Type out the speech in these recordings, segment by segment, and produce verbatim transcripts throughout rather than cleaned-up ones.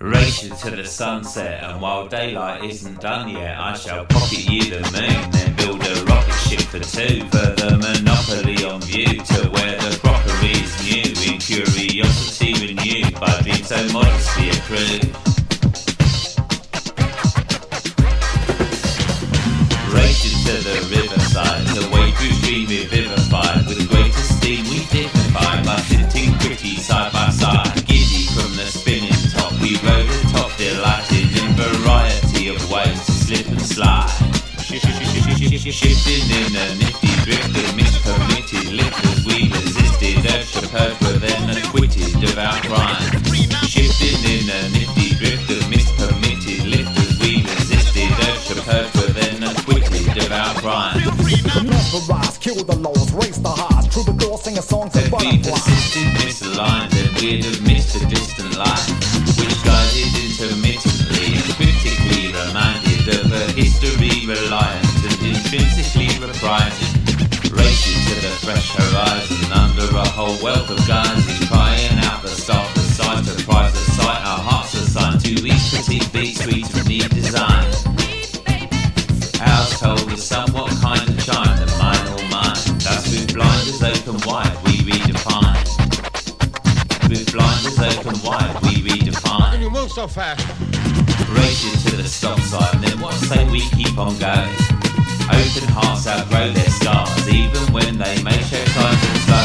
Race you to the sunset, and while daylight isn't done yet, I shall pocket you the moon, then build a rocket ship for two, for the monopoly on view, to where the crockery is new, in curiosity renewed, by dreams so modestly accrued. Race you to the riverside, the way through stream revivified, with great esteem we dignify, by sitting pretty side by side, giddy from the spinning top, we rode atop, delighted in variety of ways to slip and slide. Shifting in a nifty drift of mispermitted lifters, we resisted, urged to purge, were then acquitted of our crime. Shifting in a nifty drift of mispermitted lifters, we resisted, urged to purge, were then acquitted of our crime. Mesmerize, kill the laws, race the highs, through the door, sing a song to butterflies. We persisted, misaligned, and we'd have missed a distant light, which guided intermittently and critically reminded of a history reliant and intrinsically reprising. Race you to the fresh horizon under a whole wealth of guises, crying out the start, the sight, to prize the sight, our hearts assigned to each petite beat, sweet and neat design. Ours told a somewhat kind of chime, the mine all mine. Thus with blinders open wide, we redefine. With blinders open wide, we redefine. You move so fast. Race you to the stop sign, then what say we keep on going? Open hearts outgrow their scars, even when they may show signs of slow.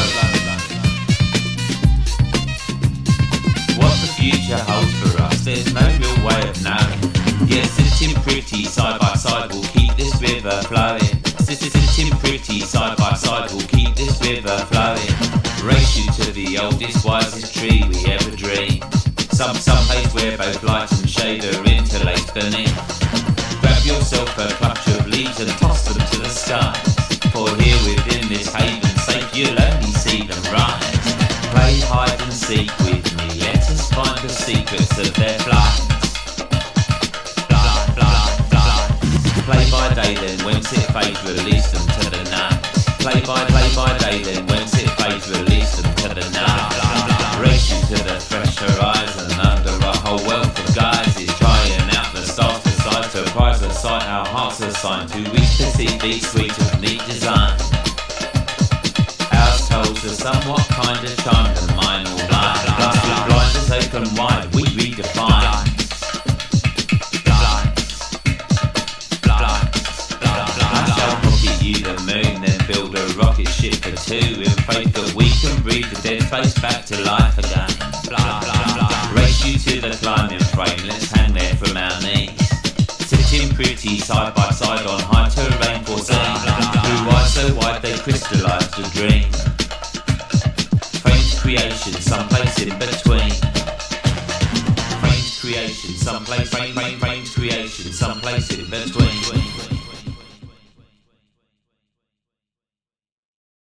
What the future holds for us, there's no real way of knowing. Yet sitting pretty side by side will keep this river flowing. Sitting pretty side by side will keep this river flowing. Race you to the oldest, wisest tree we ever dreamed. Some some place where both light and shade are interlaced beneath. Grab yourself a clutch of leaves and toss them to the skies. For here within this haven safe you'll only see them rise. Play hide and seek with me, let us find the secrets of their flight. Play by day then, whence it fades, release them to the night. Play by, play by day then, whence it fades, release them to the night. Race you to the fresh horizon under a whole wealth of guises, trying out the stars to sight, to prize the sight, our hearts assigned to each petite beat, sweet of neat design. Ours tells a somewhat kind of chime, the mine all blind. Plus with blinders open wide, we redefine. You the moon, then build a rocket ship for two, in faith that we can breathe the dead face back to life again. Blah, blah, blah. Race you to the climbing frame, let's hang there from our knees. Sitting pretty side by side on high terrain foreseen, through eyes so wide they crystallised a dream. Framed creation, someplace in between. Framed creation, someplace, frame, frame, frame.